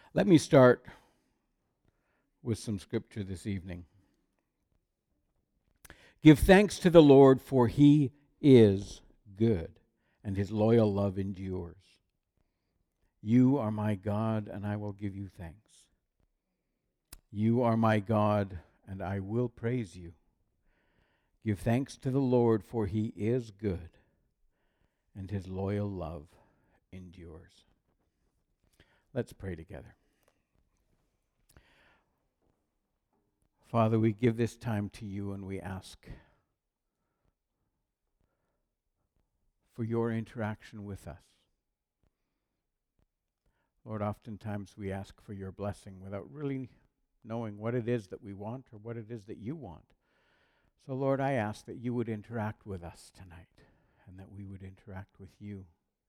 Let me start with some scripture this evening. Give thanks to the Lord, for he is good, and his loyal love endures. You are my God, and I will give you thanks. You are my God, and I will praise you. Give thanks to the Lord, for he is good, and his loyal love endures. Let's pray together. Father, we give this time to you, and we ask for your interaction with us. Lord, oftentimes we ask for your blessing without really knowing what it is that we want or what it is that you want. So, Lord, I ask that you would interact with us tonight and that we would interact with you.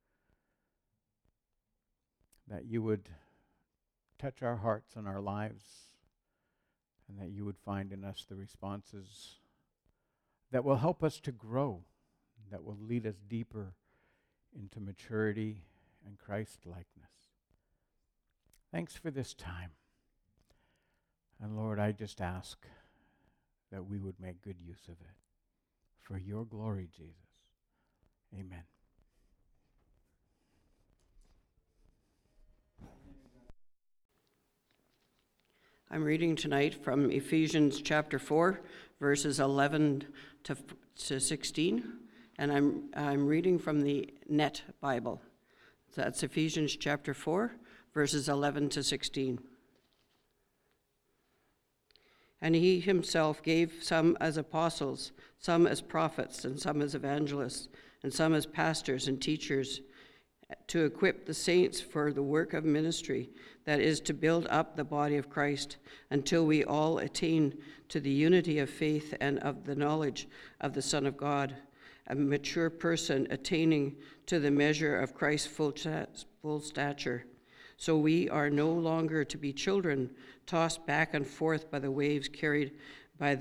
That you would touch our hearts and our lives, and that you would find in us the responses that will help us to grow, that will lead us deeper into maturity and Christ-likeness. Thanks for this time. And Lord, I just ask that we would make good use of it. For your glory, Jesus. Amen. I'm reading tonight from Ephesians chapter 4, verses 11 to 16, and I'm reading from the Net Bible. That's Ephesians chapter 4, verses 11 to 16. And he himself gave some as apostles, some as prophets, and some as evangelists, and some as pastors and teachers, to equip the saints for the work of ministry, that is, to build up the body of Christ, until we all attain to the unity of faith and of the knowledge of the Son of God, a mature person attaining to the measure of Christ's full stature. So we are no longer to be children, tossed back and forth by the waves, carried by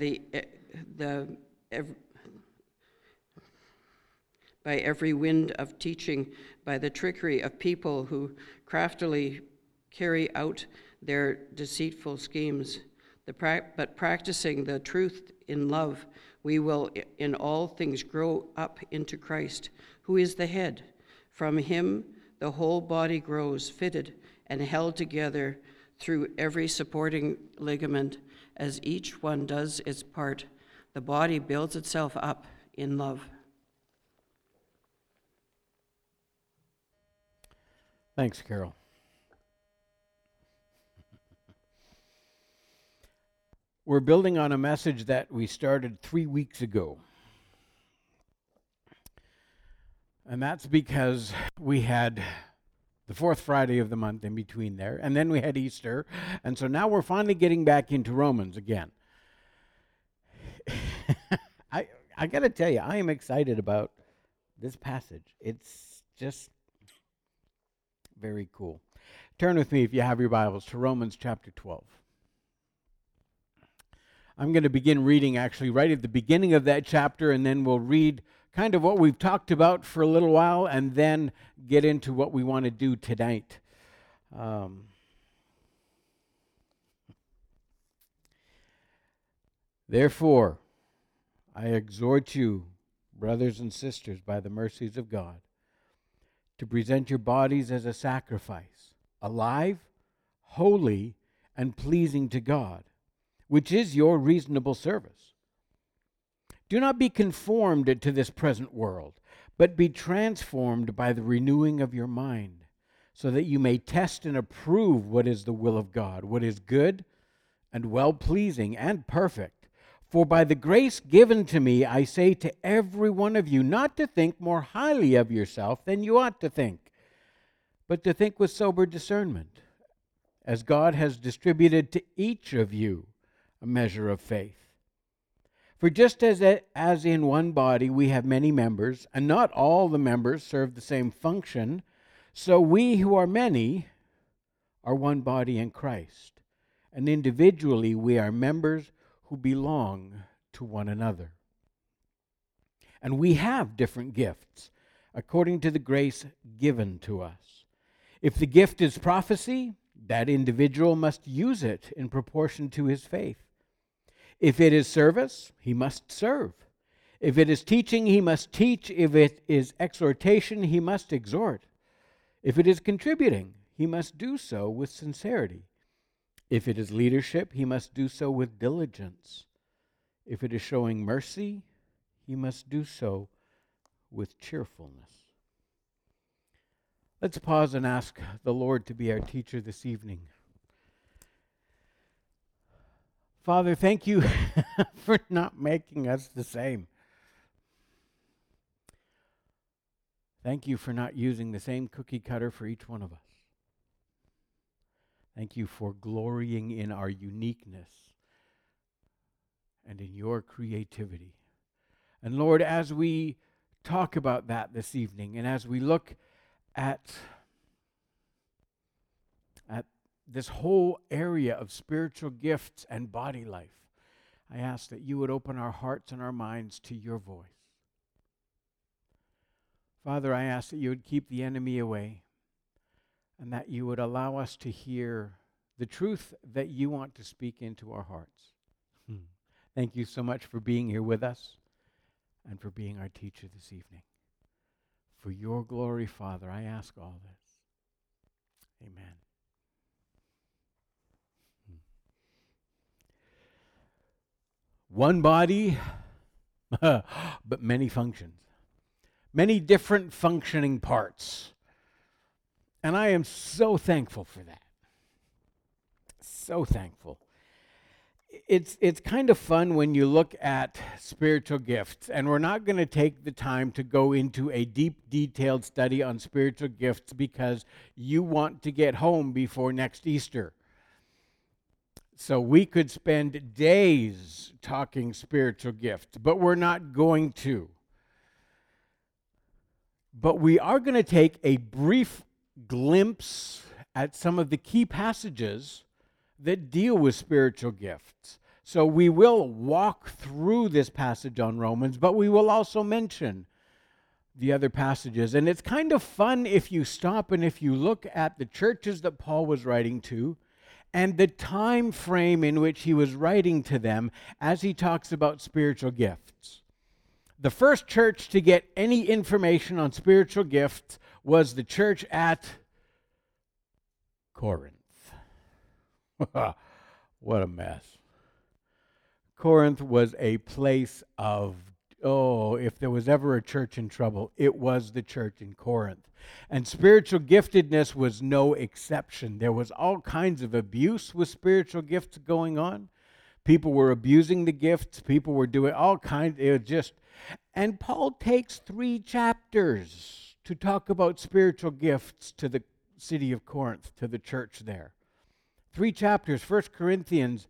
by every wind of teaching, by the trickery of people who craftily carry out their deceitful schemes. But practicing the truth in love, we will in all things grow up into Christ, who is the head. From him the whole body grows, fitted and held together through every supporting ligament, as each one does its part. The body builds itself up in love. Thanks, Carol. We're building on a message that we started 3 weeks ago. And that's because we had the fourth Friday of the month in between there, and then we had Easter, and so now we're finally getting back into Romans again. I got to tell you, I am excited about this passage. It's just very cool. Turn with me, if you have your Bibles, to Romans chapter 12. I'm going to begin reading actually right at the beginning of that chapter, and then we'll read kind of what we've talked about for a little while, and then get into what we want to do tonight. Therefore, I exhort you, brothers and sisters, by the mercies of God, to present your bodies as a sacrifice, alive, holy, and pleasing to God, which is your reasonable service. Do not be conformed to this present world, but be transformed by the renewing of your mind, so that you may test and approve what is the will of God, what is good and well-pleasing and perfect. For by the grace given to me, I say to every one of you, not to think more highly of yourself than you ought to think, but to think with sober discernment, as God has distributed to each of you a measure of faith. For just as in one body we have many members, and not all the members serve the same function, so we who are many are one body in Christ, and individually we are members who belong to one another. And we have different gifts according to the grace given to us. If the gift is prophecy, That individual must use it in proportion to his faith. If it is service, he must serve. If it is teaching, he must teach. If it is exhortation, he must exhort. If it is contributing, he must do so with sincerity. If it is leadership, he must do so with diligence. If it is showing mercy, he must do so with cheerfulness. Let's pause and ask the Lord to be our teacher this evening. Father, thank you for not making us the same. Thank you for not using the same cookie cutter for each one of us. Thank you for glorying in our uniqueness and in your creativity. And Lord, as we talk about that this evening, and as we look at this whole area of spiritual gifts and body life, I ask that you would open our hearts and our minds to your voice. Father, I ask that you would keep the enemy away and that you would allow us to hear the truth that you want to speak into our hearts. Thank you so much for being here with us and for being our teacher this evening. For your glory, Father, I ask all this. Amen. One body, but many functions. Many different functioning parts. And I am so thankful for that. So thankful. It's kind of fun when you look at spiritual gifts, and we're not going to take the time to go into a deep, detailed study on spiritual gifts because you want to get home before next Easter. So we could spend days talking spiritual gifts, but we're not going to. But we are going to take a brief glimpse at some of the key passages that deal with spiritual gifts. So we will walk through this passage on Romans, but we will also mention the other passages. And it's kind of fun if you stop and if you look at the churches that Paul was writing to and the time frame in which he was writing to them as he talks about spiritual gifts. The first church to get any information on spiritual gifts was the church at Corinth. What a mess. Corinth was a place of, if there was ever a church in trouble, it was the church in Corinth. And spiritual giftedness was no exception. There was all kinds of abuse with spiritual gifts going on. People were abusing the gifts. People were doing all kinds. It was just, and Paul takes 3 chapters to talk about spiritual gifts to the city of Corinth, to the church there. 3 chapters, 1 Corinthians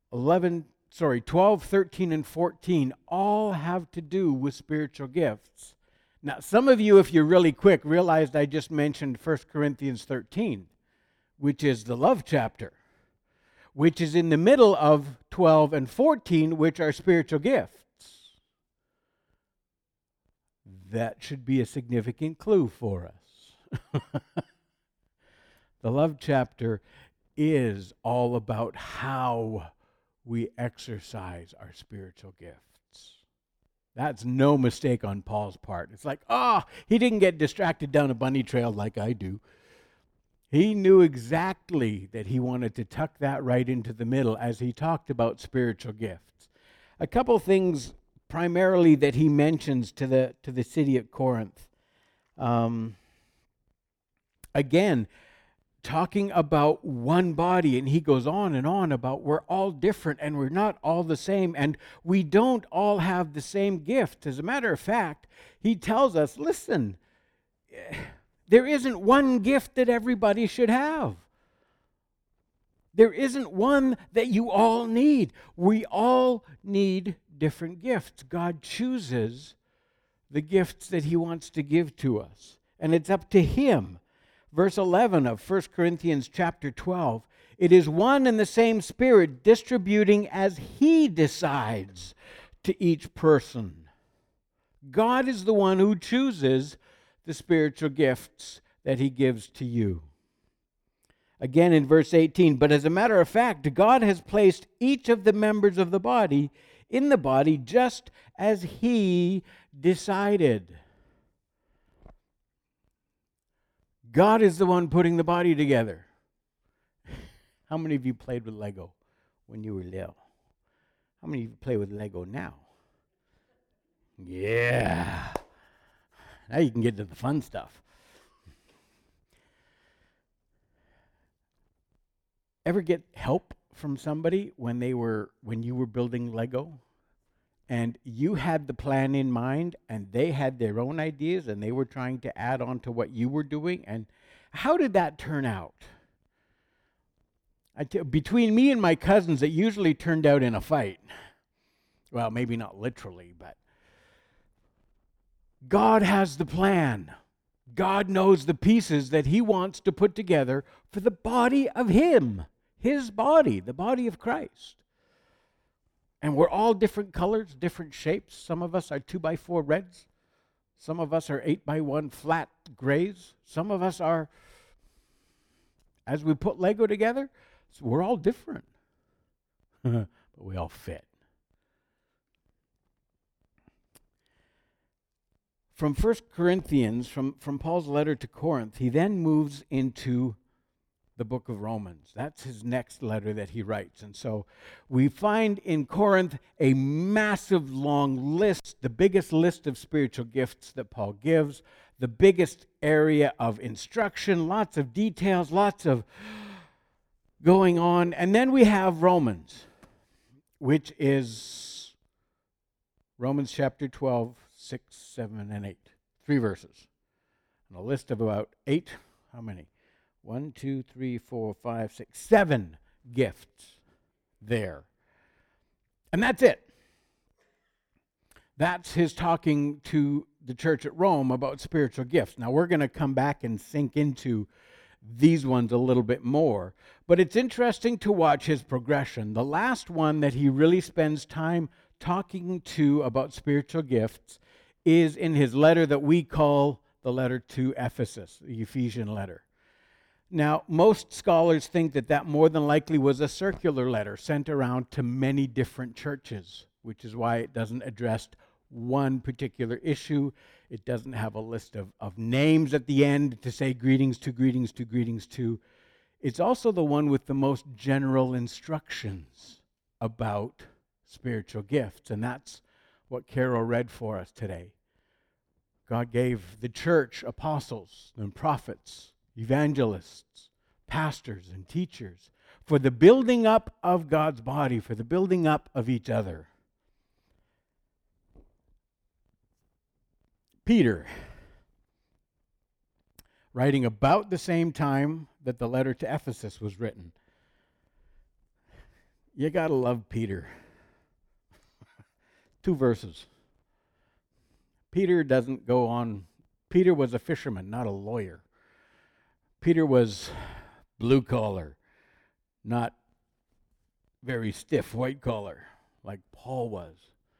12, 13, and 14, all have to do with spiritual gifts. Now, some of you, if you're really quick, realized I just mentioned 1 Corinthians 13, which is the love chapter, which is in the middle of 12 and 14, which are spiritual gifts. That should be a significant clue for us. The love chapter is all about how we exercise our spiritual gifts. That's no mistake on Paul's part. It's like, he didn't get distracted down a bunny trail like I do. He knew exactly that he wanted to tuck that right into the middle as he talked about spiritual gifts. A couple things primarily that he mentions to the city of Corinth. Again, talking about one body, and he goes on and on about we're all different and we're not all the same and we don't all have the same gift. As a matter of fact, he tells us, listen, there isn't one gift that everybody should have. There isn't one that you all need. We all need different gifts. God chooses the gifts that he wants to give to us, and it's up to him. Verse 11 of 1 Corinthians chapter 12, it is one and the same Spirit distributing as he decides to each person. God is the one who chooses the spiritual gifts that he gives to you. Again in verse 18, but as a matter of fact, God has placed each of the members of the body in the body just as He decided. God is the one putting the body together. How many of you played with Lego when you were little? How many of you play with Lego now? Yeah. Now you can get to the fun stuff. Ever get help from somebody when you were building Lego? And you had the plan in mind and they had their own ideas and they were trying to add on to what you were doing? And how did that turn out? Between me and my cousins, it usually turned out in a fight. Well, maybe not literally, but God has the plan. God knows the pieces that He wants to put together for the body of Him, His body, the body of Christ. And we're all different colors, different shapes. Some of us are 2x4 reds. Some of us are 8x1 flat grays. Some of us are, as we put Lego together, so we're all different. But we all fit. From 1 Corinthians, from Paul's letter to Corinth, he then moves into the book of Romans. That's his next letter that he writes. And so we find in Corinth a massive long list, the biggest list of spiritual gifts that Paul gives, the biggest area of instruction, lots of details, lots of going on. And then we have Romans, which is Romans chapter 12, 6, 7, and 8. 3 verses. And a list of about 8, how many? 1, 2, 3, 4, 5, 6, 7 gifts there. And that's it. That's his talking to the church at Rome about spiritual gifts. Now we're going to come back and sink into these ones a little bit more. But it's interesting to watch his progression. The last one that he really spends time talking to about spiritual gifts is in his letter that we call the letter to Ephesus, the Ephesian letter. Now, most scholars think that that more than likely was a circular letter sent around to many different churches, which is why it doesn't address one particular issue. It doesn't have a list of names at the end to say greetings to, greetings to, greetings to. It's also the one with the most general instructions about spiritual gifts, and that's what Carol read for us today. God gave the church apostles and prophets, evangelists, pastors, and teachers for the building up of God's body, for the building up of each other. Peter, writing about the same time that the letter to Ephesus was written. You gotta love Peter. 2 verses. Peter doesn't go on. Peter was a fisherman, not a lawyer. Peter was blue collar, not very stiff white collar like Paul was.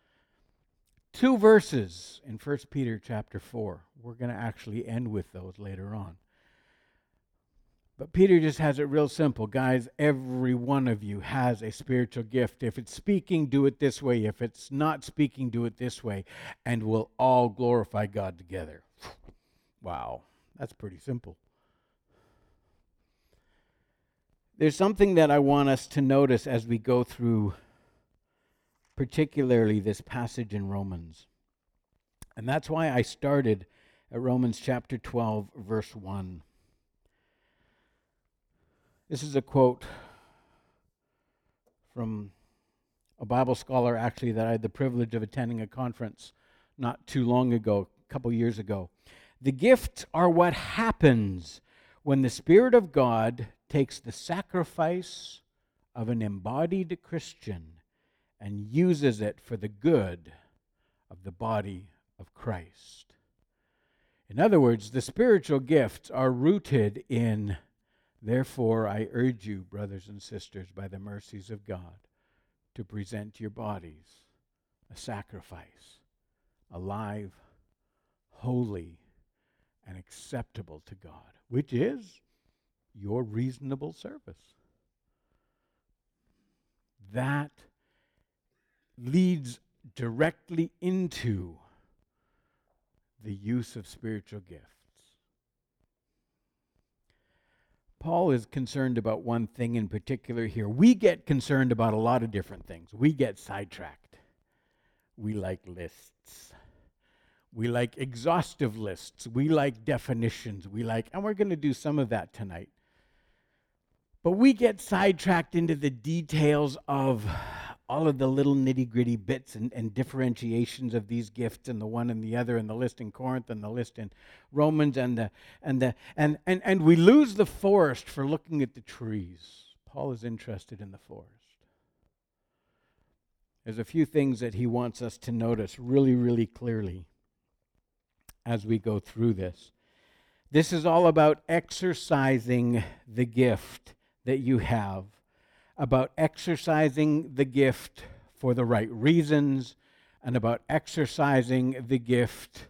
2 verses in 1 Peter chapter 4. We're going to actually end with those later on. But Peter just has it real simple. Guys, every one of you has a spiritual gift. If it's speaking, do it this way. If it's not speaking, do it this way. And we'll all glorify God together. Wow, that's pretty simple. There's something that I want us to notice as we go through particularly this passage in Romans. And that's why I started at Romans chapter 12, verse 1. This is a quote from a Bible scholar, actually, that I had the privilege of attending a conference not too long ago, a couple years ago. The gifts are what happens when the Spirit of God takes the sacrifice of an embodied Christian and uses it for the good of the body of Christ. In other words, the spiritual gifts are rooted in, therefore, I urge you, brothers and sisters, by the mercies of God, to present your bodies a sacrifice, alive, holy, and acceptable to God, which is your reasonable service. That leads directly into the use of spiritual gifts. Paul is concerned about one thing in particular here. We get concerned about a lot of different things. We get sidetracked. We like lists. We like exhaustive lists. We like definitions. And we're going to do some of that tonight. But we get sidetracked into the details of all of the little nitty-gritty bits and differentiations of these gifts, and the one and the other, and the list in Corinth and the list in Romans, and we lose the forest for looking at the trees. Paul is interested in the forest. There's a few things that he wants us to notice really, really clearly as we go through this. This is all about exercising the gift that you have, about exercising the gift for the right reasons, and about exercising the gift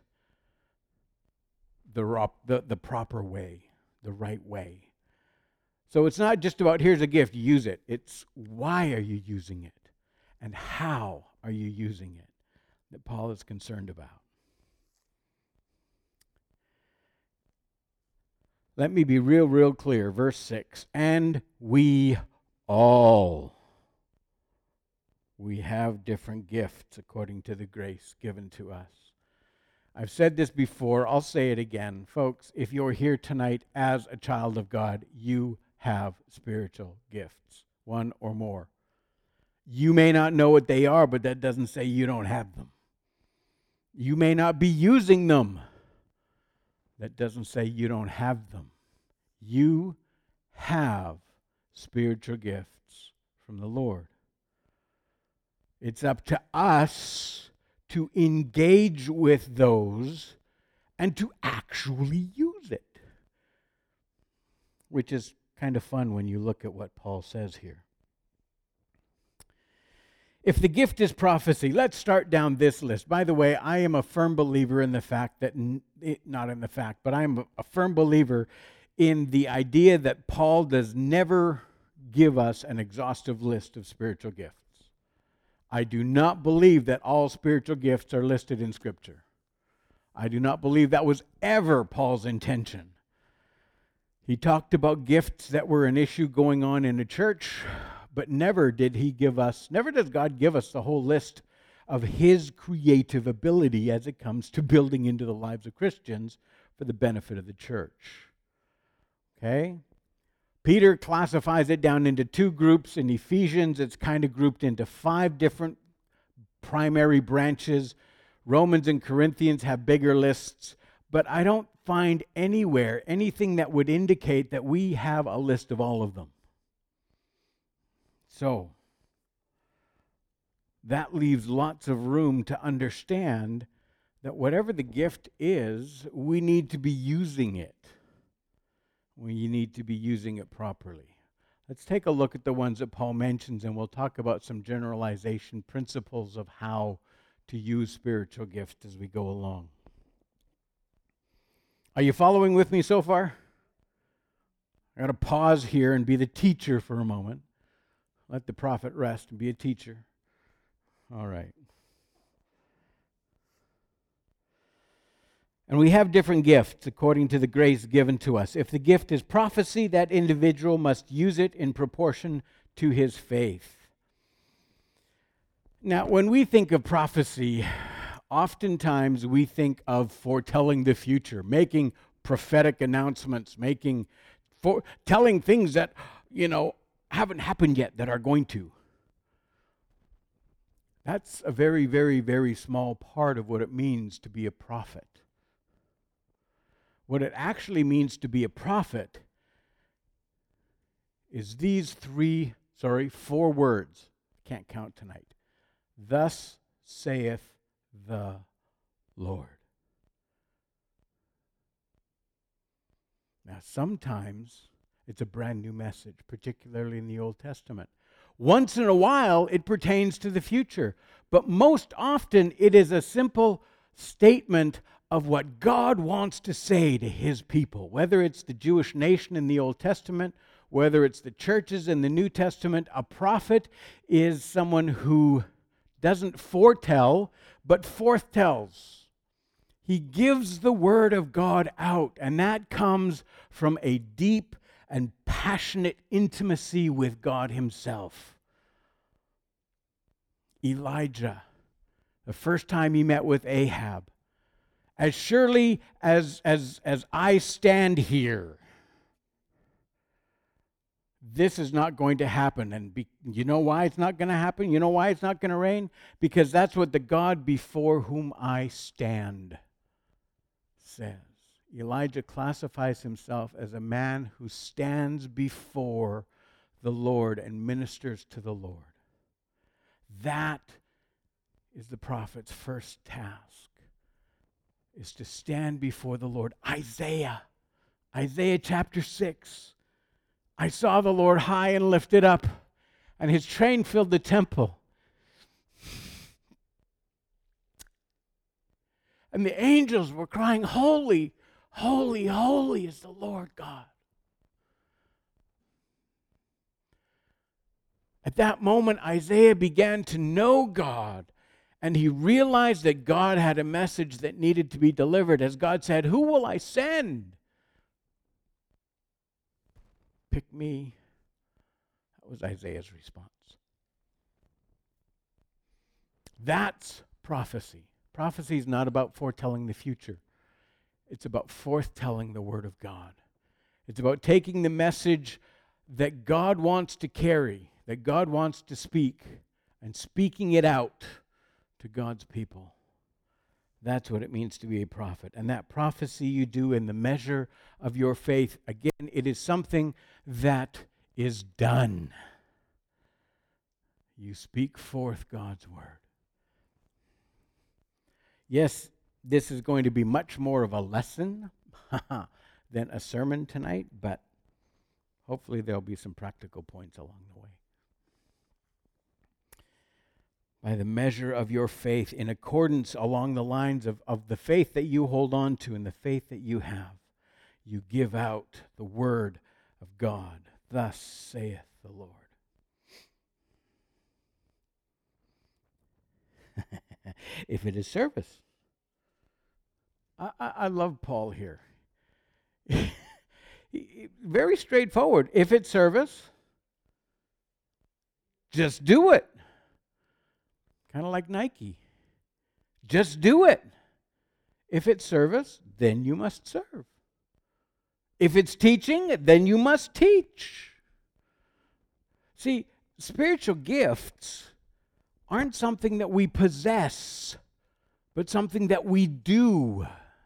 the proper way, the right way. So it's not just about here's a gift, use it. It's why are you using it, and how are you using it that Paul is concerned about. Let me be real clear. Verse 6, and we have different gifts according to the grace given to us. I've said this before, I'll say it again. Folks, if you're here tonight as a child of God, you have spiritual gifts, one or more. You may not know what they are, but that doesn't say you don't have them. You may not be using them. That doesn't say you don't have them. You have spiritual gifts from the Lord. It's up to us to engage with those and to actually use it, which is kind of fun when you look at what Paul says here. If the gift is prophecy, let's start down this list. By the way, I am a firm believer in the fact that, but I'm a firm believer in the idea that Paul does never give us an exhaustive list of spiritual gifts. I do not believe that all spiritual gifts are listed in Scripture. I do not believe that was ever Paul's intention. He talked about gifts that were an issue going on in the church, but never does God give us the whole list of His creative ability as it comes to building into the lives of Christians for the benefit of the church. Okay? Peter classifies it down into two groups. In Ephesians, it's kind of grouped into 5 different primary branches. Romans and Corinthians have bigger lists, but I don't find anywhere anything that would indicate that we have a list of all of them. So, that leaves lots of room to understand that whatever the gift is, we need to be using it. We need to be using it properly. Let's take a look at the ones that Paul mentions, and we'll talk about some generalization principles of how to use spiritual gifts as we go along. Are you following with me so far? I got to pause here and be the teacher for a moment. Let the prophet rest and be a teacher. All right. And we have different gifts according to the grace given to us. If the gift is prophecy, that individual must use it in proportion to his faith. Now, when we think of prophecy, oftentimes we think of foretelling the future, making prophetic announcements, telling things that, haven't happened yet that are going to. That's a very, very, very small part of what it means to be a prophet. What it actually means to be a prophet is these 4 words. Can't count tonight. Thus saith the Lord. Now, sometimes it's a brand new message, particularly in the Old Testament. Once in a while, it pertains to the future, but most often it is a simple statement of what God wants to say to his people, whether it's the Jewish nation in the Old Testament, whether it's the churches in the New Testament. A prophet is someone who doesn't foretell, but forthtells. He gives the word of God out, and that comes from a deep and passionate intimacy with God himself. Elijah, the first time he met with Ahab, as surely as I stand here, this is not going to happen. And you know why it's not going to happen? You know why it's not going to rain? Because that's what the God before whom I stand says. Elijah classifies himself as a man who stands before the Lord and ministers to the Lord. That is the prophet's first task, is to stand before the Lord. Isaiah chapter 6. I saw the Lord high and lifted up, and his train filled the temple. And the angels were crying, holy, holy, holy is the Lord God. At that moment, Isaiah began to know God, and he realized that God had a message that needed to be delivered. As God said, who will I send? Pick me. That was Isaiah's response. That's prophecy. Prophecy is not about foretelling the future. It's about foretelling the Word of God. It's about taking the message that God wants to carry, that God wants to speak, and speaking it out to God's people. That's what it means to be a prophet. And that prophecy you do in the measure of your faith, again, it is something that is done. You speak forth God's word. Yes, this is going to be much more of a lesson than a sermon tonight, but hopefully there'll be some practical points along the way. By the measure of your faith, in accordance along the lines of the faith that you hold on to and the faith that you have, you give out the word of God. Thus saith the Lord. If it is service. I love Paul here. Very straightforward. If it's service, just do it. Kind of like Nike. Just do it. If it's service, then you must serve. If it's teaching, then you must teach. See, spiritual gifts aren't something that we possess, but something that we do.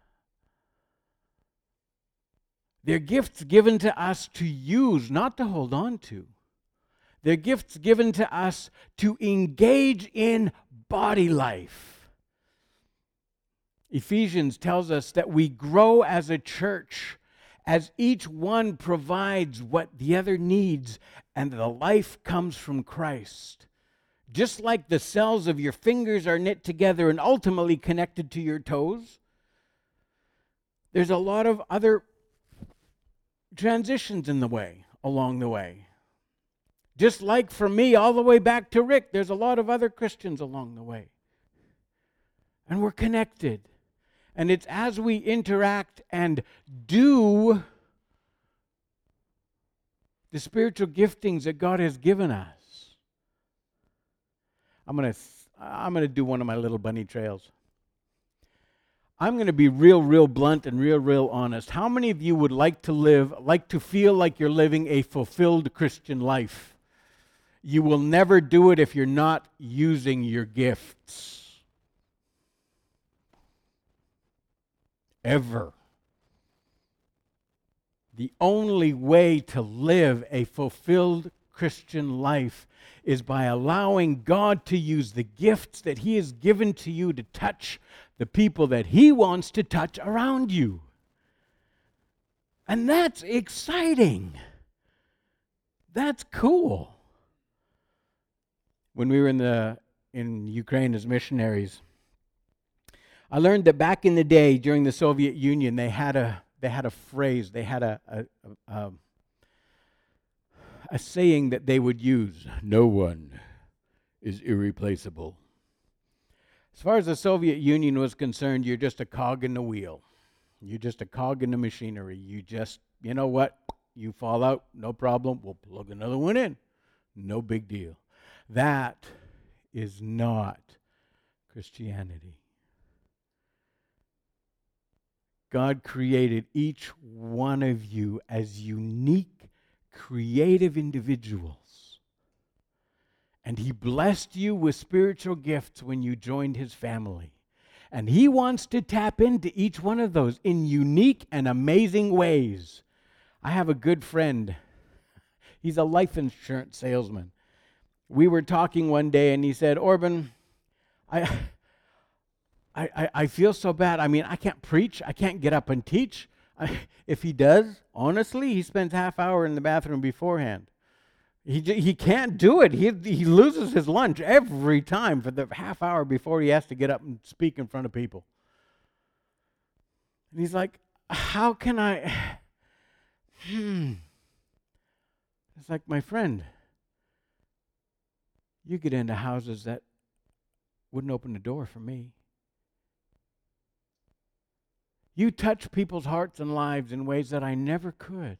They're gifts given to us to use, not to hold on to. They're gifts given to us to engage in body life. Ephesians tells us that we grow as a church as each one provides what the other needs, and the life comes from Christ. Just like the cells of your fingers are knit together and ultimately connected to your toes, there's a lot of other transitions along the way. Just like for me, all the way back to Rick, there's a lot of other Christians along the way. And we're connected. And it's as we interact and do the spiritual giftings that God has given us. I'm going to do one of my little bunny trails. I'm going to be real blunt and real honest. How many of you would like to feel like you're living a fulfilled Christian life? You will never do it if you're not using your gifts. Ever. The only way to live a fulfilled Christian life is by allowing God to use the gifts that He has given to you to touch the people that He wants to touch around you. And that's exciting. That's cool. When we were in Ukraine as missionaries, I learned that back in the day during the Soviet Union, they had a phrase, they had a saying that they would use: no one is irreplaceable. As far as the Soviet Union was concerned, you're just a cog in the wheel. You're just a cog in the machinery. You know what? You fall out, no problem. We'll plug another one in. No big deal. That is not Christianity. God created each one of you as unique, creative individuals. And He blessed you with spiritual gifts when you joined His family. And He wants to tap into each one of those in unique and amazing ways. I have a good friend. He's a life insurance salesman. We were talking one day and he said, Orban, I feel so bad. I mean, I can't preach. I can't get up and teach. If he does, honestly, he spends half hour in the bathroom beforehand. He can't do it. He loses his lunch every time for the half hour before he has to get up and speak in front of people. And he's like, how can I? It's like, my friend, you get into houses that wouldn't open the door for me. You touch people's hearts and lives in ways that I never could.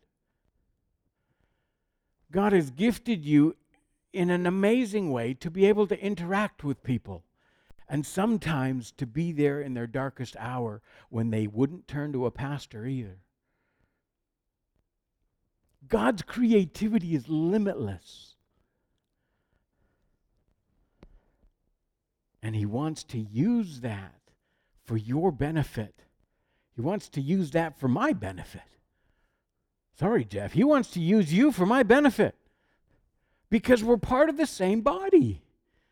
God has gifted you in an amazing way to be able to interact with people, and sometimes to be there in their darkest hour when they wouldn't turn to a pastor either. God's creativity is limitless. And He wants to use that for your benefit. He wants to use that for my benefit. Sorry, Jeff. He wants to use you for my benefit. Because we're part of the same body.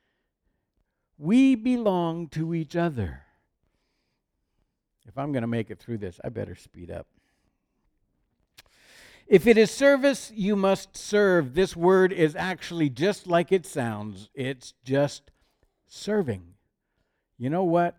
We belong to each other. If I'm going to make it through this, I better speed up. If it is service, you must serve. This word is actually just like it sounds. It's just serving. You know what?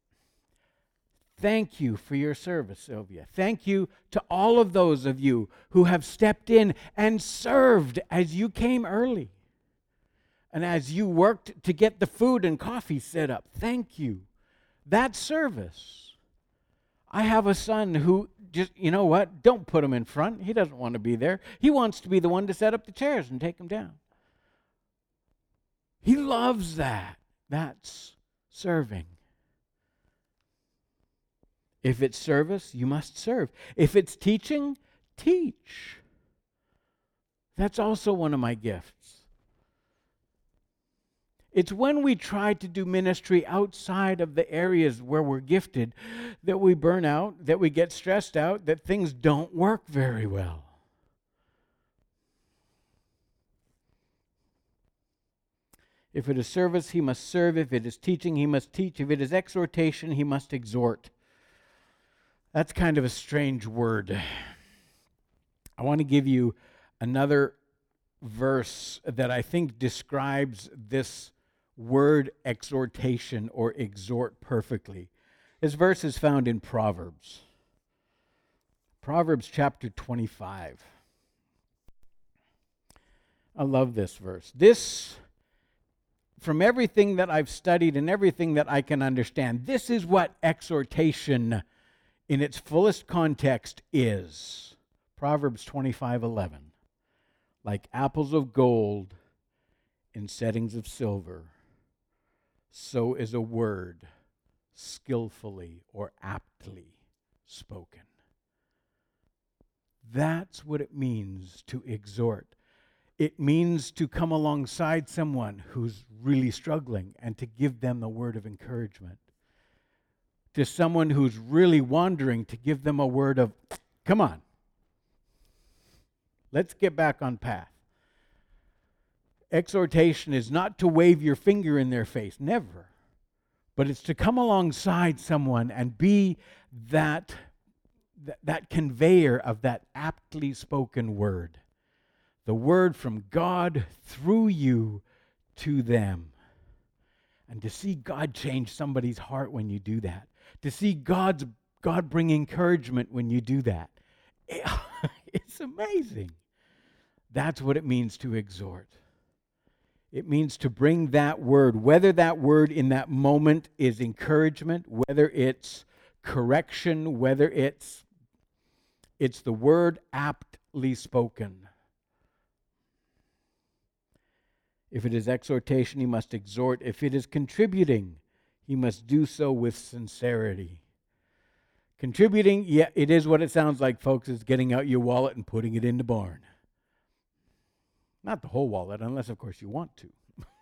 Thank you for your service, Sylvia. Thank you to all of those of you who have stepped in and served as you came early and as you worked to get the food and coffee set up. Thank you. That's service. I have a son who just, you know what? Don't put him in front. He doesn't want to be there. He wants to be the one to set up the chairs and take them down. He loves that. That's serving. If it's service, you must serve. If it's teaching, teach. That's also one of my gifts. It's when we try to do ministry outside of the areas where we're gifted that we burn out, that we get stressed out, that things don't work very well. If it is service, he must serve. If it is teaching, he must teach. If it is exhortation, he must exhort. That's kind of a strange word. I want to give you another verse that I think describes this word exhortation or exhort perfectly. This verse is found in Proverbs. Proverbs chapter 25. I love this verse. This, from everything that I've studied and everything that I can understand, this is what exhortation in its fullest context is. Proverbs 25:11. Like apples of gold in settings of silver, so is a word skillfully or aptly spoken. That's what it means to exhort. It means to come alongside someone who's really struggling and to give them the word of encouragement. To someone who's really wandering, to give them a word of, come on, let's get back on path. Exhortation is not to wave your finger in their face, never. But it's to come alongside someone and be that conveyor of that aptly spoken word. The word from God through you to them. And to see God change somebody's heart when you do that. to see God bring encouragement when you do that. It's amazing. That's what it means to exhort. It means to bring that word, whether that word in that moment is encouragement, whether it's correction, whether it's the word aptly spoken. If it is exhortation, he must exhort. If it is contributing, he must do so with sincerity. Contributing, yeah, it is what it sounds like, folks. It's getting out your wallet and putting it in the barn. Not the whole wallet, unless, of course, you want to.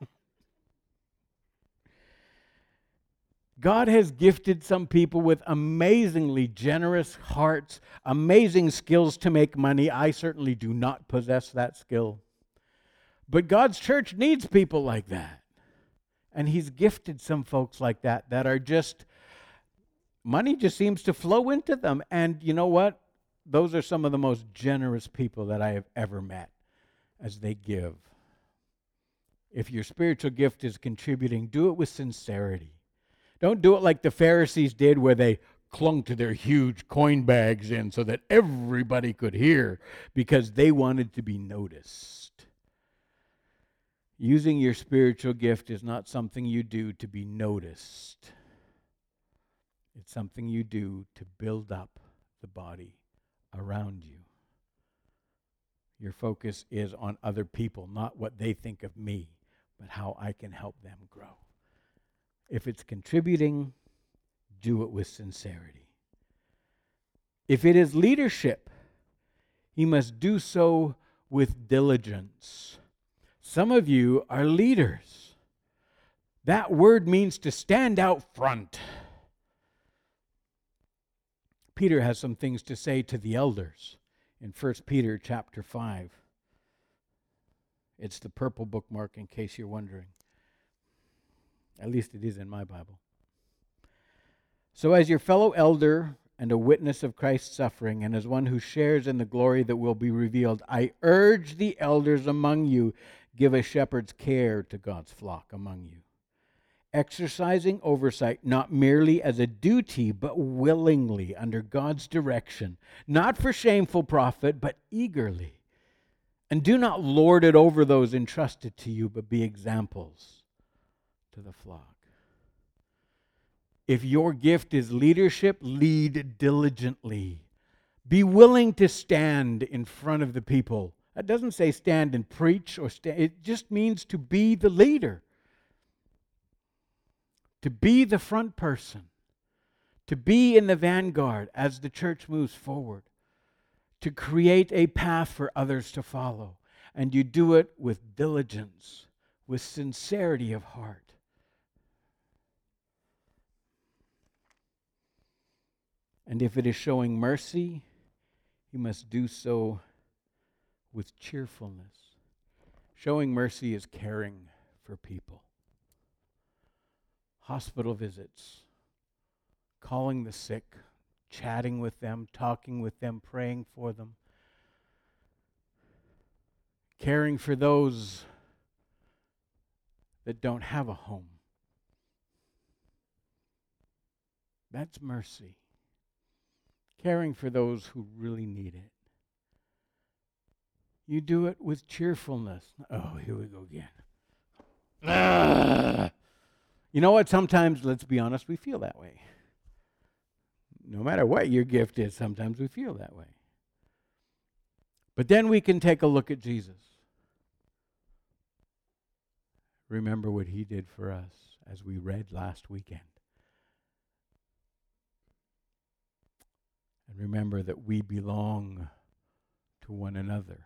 God has gifted some people with amazingly generous hearts, amazing skills to make money. I certainly do not possess that skill. But God's church needs people like that. And he's gifted some folks like that are just, money just seems to flow into them. And you know what? Those are some of the most generous people that I have ever met as they give. If your spiritual gift is contributing, do it with sincerity. Don't do it like the Pharisees did, where they clung to their huge coin bags in so that everybody could hear because they wanted to be noticed. Using your spiritual gift is not something you do to be noticed. It's something you do to build up the body around you. Your focus is on other people, not what they think of me, but how I can help them grow. If it's contributing, do it with sincerity. If it is leadership, he must do so with diligence. Some of you are leaders. That word means to stand out front. Peter has some things to say to the elders in 1 Peter chapter 5. It's the purple bookmark in case you're wondering. At least it is in my Bible. So as your fellow elder and a witness of Christ's suffering, and as one who shares in the glory that will be revealed, I urge the elders among you, give a shepherd's care to God's flock among you, exercising oversight not merely as a duty, but willingly under God's direction, not for shameful profit, but eagerly. And do not lord it over those entrusted to you, but be examples to the flock. If your gift is leadership, lead diligently. Be willing to stand in front of the people. That doesn't say stand and preach or stand. It just means to be the leader. To be the front person. To be in the vanguard as the church moves forward. To create a path for others to follow. And you do it with diligence, with sincerity of heart. And if it is showing mercy, you must do so with cheerfulness. Showing mercy is caring for people. Hospital visits, calling the sick, chatting with them, talking with them, praying for them. Caring for those that don't have a home. That's mercy. Caring for those who really need it. You do it with cheerfulness. Oh, here we go again. You know what? Sometimes, let's be honest, we feel that way. No matter what your gift is, sometimes we feel that way. But then we can take a look at Jesus. Remember what he did for us, as we read last weekend. And remember that we belong to one another.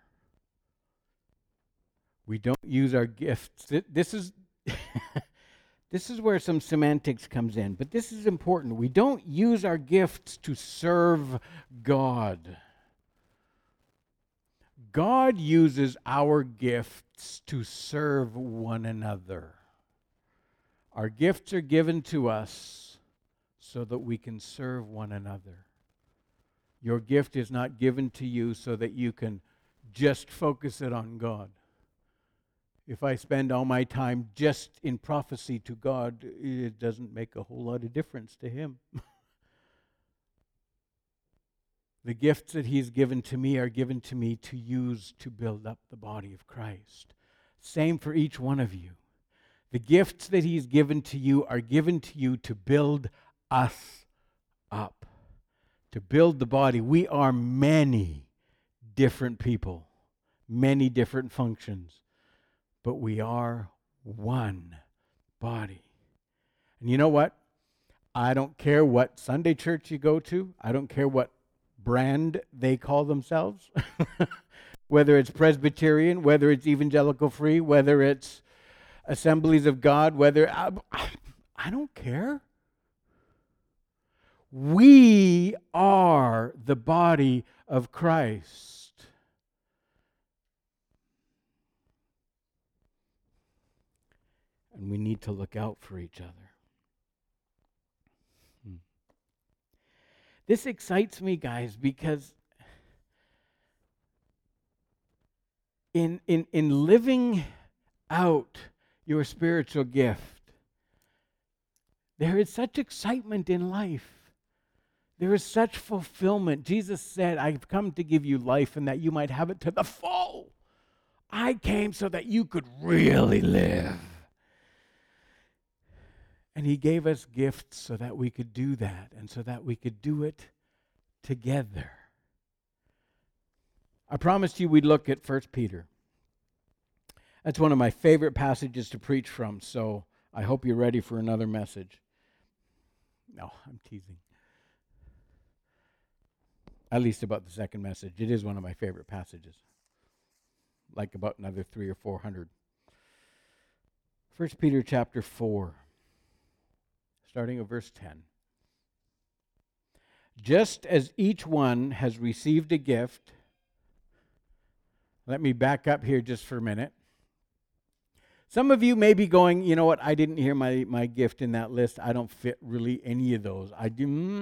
We don't use our gifts. This is this is where some semantics comes in, but this is important. We don't use our gifts to serve God. God uses our gifts to serve one another. Our gifts are given to us so that we can serve one another. Your gift is not given to you so that you can just focus it on God. If I spend all my time just in prophecy to God, it doesn't make a whole lot of difference to him. The gifts that He's given to me are given to me to use to build up the body of Christ. Same for each one of you. The gifts that He's given to you are given to you to build us up, to build the body. We are many different people, many different functions, but we are one body. And you know what? I don't care what Sunday church you go to. I don't care what brand they call themselves, whether it's Presbyterian, whether it's Evangelical Free, whether it's Assemblies of God, whether I don't care. We are the body of Christ. And we need to look out for each other. This excites me, guys, because in living out your spiritual gift, there is such excitement in life. There is such fulfillment. Jesus said, I've come to give you life and that you might have it to the full. I came so that you could really live. And He gave us gifts so that we could do that and so that we could do it together. I promised you we'd look at 1 Peter. That's one of my favorite passages to preach from, so I hope you're ready for another message. No, I'm teasing. At least about the second message. It is one of my favorite passages. Like about another 300 or 400. 1 Peter chapter 4. Starting at verse 10. Just as each one has received a gift, let me back up here just for a minute. Some of you may be going, you know what, I didn't hear my gift in that list. I don't fit really any of those. I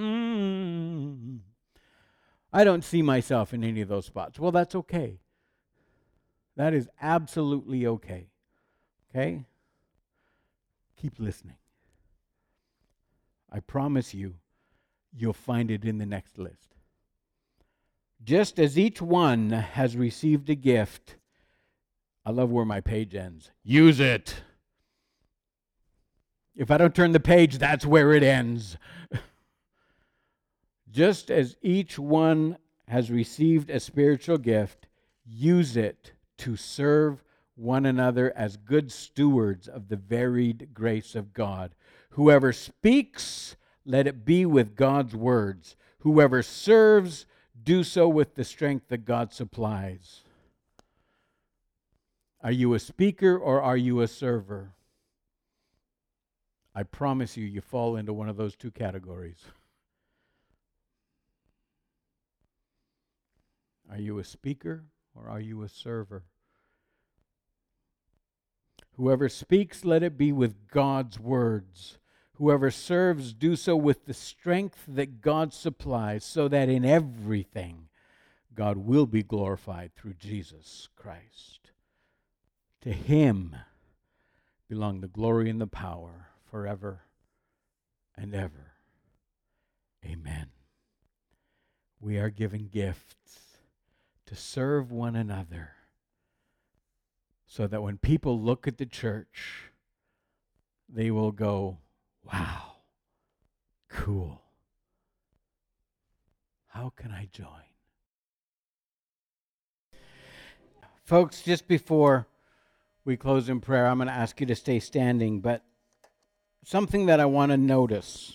don't see myself in any of those spots. Well, that's okay. That is absolutely okay. Okay? Keep listening. I promise you, you'll find it in the next list. Just as each one has received a gift, I love where my page ends. Use it. If I don't turn the page, that's where it ends. Just as each one has received a spiritual gift, use it to serve one another as good stewards of the varied grace of God. Whoever speaks, let it be with God's words. Whoever serves, do so with the strength that God supplies. Are you a speaker or are you a server? I promise you, you fall into one of those two categories. Are you a speaker or are you a server? Whoever speaks, let it be with God's words. Whoever serves, do so with the strength that God supplies, so that in everything God will be glorified through Jesus Christ. To Him belong the glory and the power forever and ever. Amen. We are given gifts to serve one another so that when people look at the church, they will go, wow, cool. How can I join? Folks, just before we close in prayer, I'm going to ask you to stay standing, but something that I want to notice.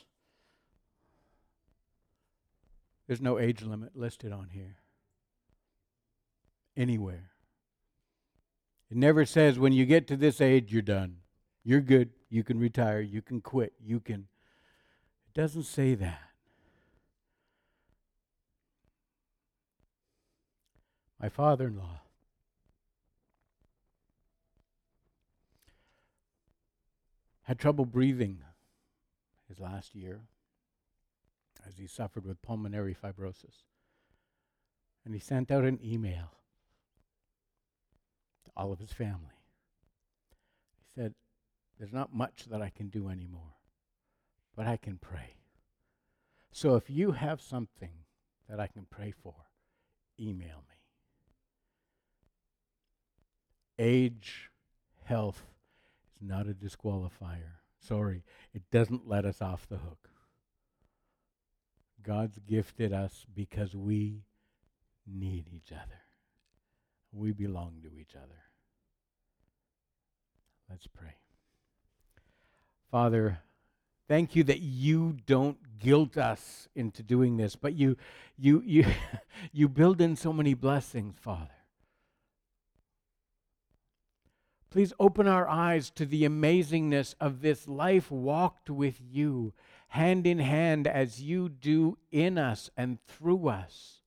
There's no age limit listed on here. Anywhere. It never says when you get to this age, you're done. You're good. You can retire. You can quit. You can. It doesn't say that. My father-in-law had trouble breathing his last year as he suffered with pulmonary fibrosis. And he sent out an email to all of his family. He said, there's not much that I can do anymore, but I can pray. So if you have something that I can pray for, email me. Age, health is not a disqualifier. Sorry, it doesn't let us off the hook. God's gifted us because we need each other. We belong to each other. Let's pray. Father, thank you that you don't guilt us into doing this, but you you build in so many blessings, Father. Please open our eyes to the amazingness of this life walked with you, hand in hand as you do in us and through us.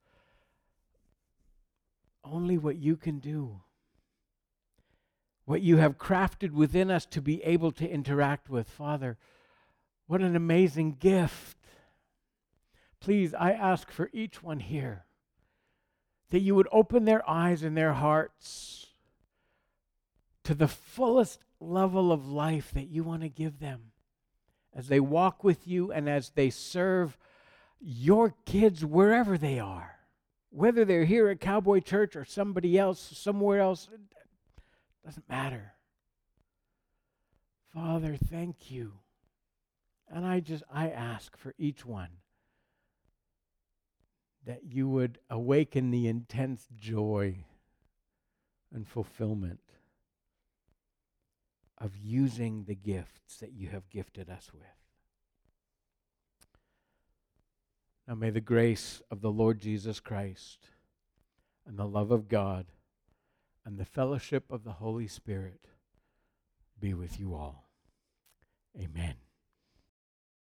Only what you can do. What you have crafted within us to be able to interact with. Father, what an amazing gift. Please, I ask for each one here that you would open their eyes and their hearts to the fullest level of life that you want to give them as they walk with you and as they serve your kids wherever they are. Whether they're here at Cowboy Church or somebody else, somewhere else, it doesn't matter. Father, thank you. And I ask for each one that you would awaken the intense joy and fulfillment of using the gifts that you have gifted us with. Now may the grace of the Lord Jesus Christ and the love of God and the fellowship of the Holy Spirit be with you all. Amen.